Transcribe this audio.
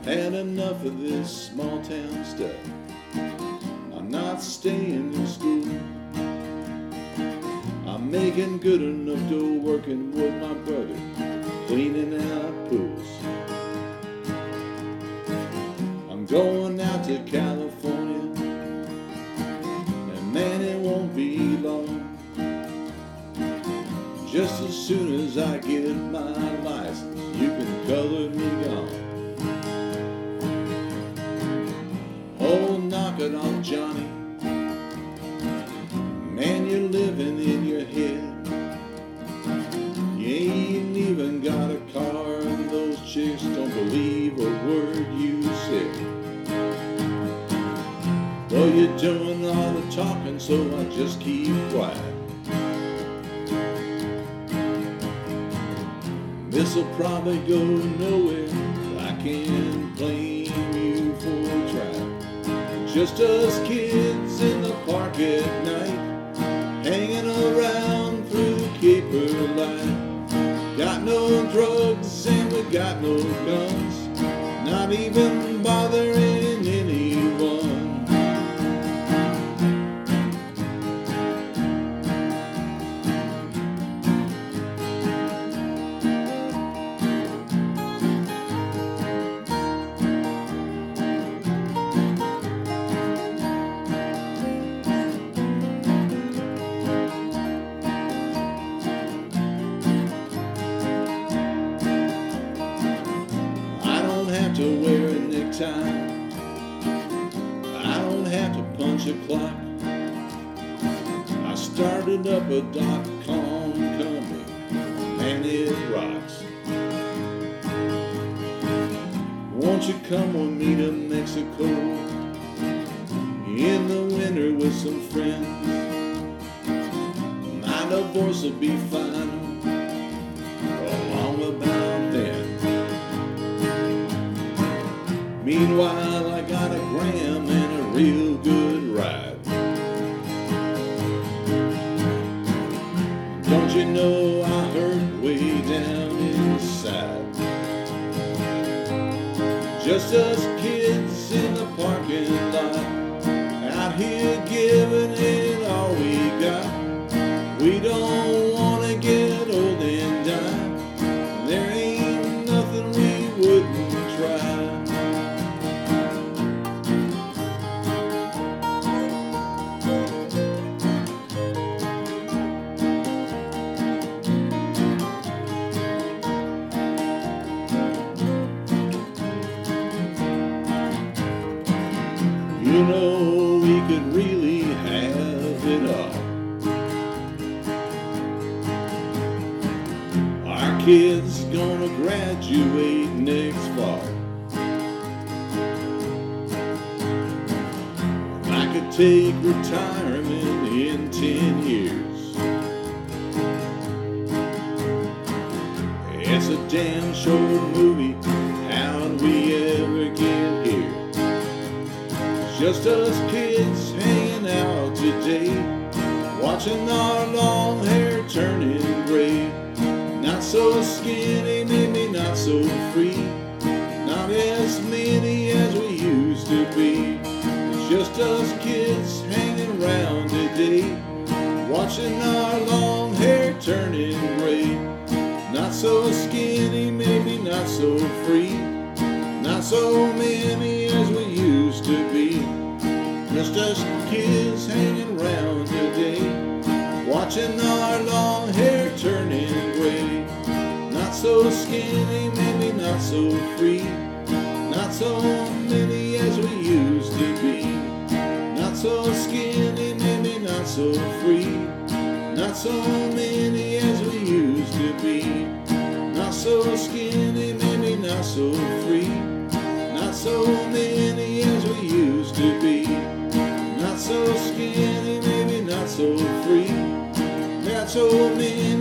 Had enough of this small town stuff. I'm not staying in school. I'm making good enough dough working with my brother, cleaning out pools. I'm going out to California, and man, it won't be long. Just as soon as I get my license, you can color me gone. Oh, knock it off, Johnny. Man, you're living in your head. You ain't even got a car, and those chicks don't believe a word you said. Well, you're doing all the talking, so I just keep quiet. This'll probably go nowhere. I can't blame you for trying. Just us kids in the park at night, hanging around through the caper light. Got no drugs and we got no guns, not even bothering anyone. To wear a necktie, I don't have to punch a clock. I started up a .com company, man, it rocks. Won't you come with me to Mexico in the winter with some friends? My divorce will be final along about then. Meanwhile, I got a gram and a real good ride. Don't you know I hurt way down inside? Just us kids in the parking lot, out here giving it all we got. We don't want to get old and die. There ain't nothing we wouldn't try. You know, we could really have it all. Our kid's gonna graduate next fall. I could take retirement in 10 years. It's a damn short movie. How'd we ever get here? Just us kids hanging out today, watching our long hair turning gray. Not so skinny, maybe not so free, not as many as we used to be. It's just us kids hanging around today, watching our long hair turning gray. Not so skinny, maybe not so free, not so many as we used to be. Just us kids hanging around today, watching our long hair turning gray. Not so skinny, maybe not so free, not so many as we used to be. Not so skinny, maybe not so free, not so many as we used to be. Not so skinny, maybe not so free, not so many as we used to be. Not so skinny, maybe not so free, not so many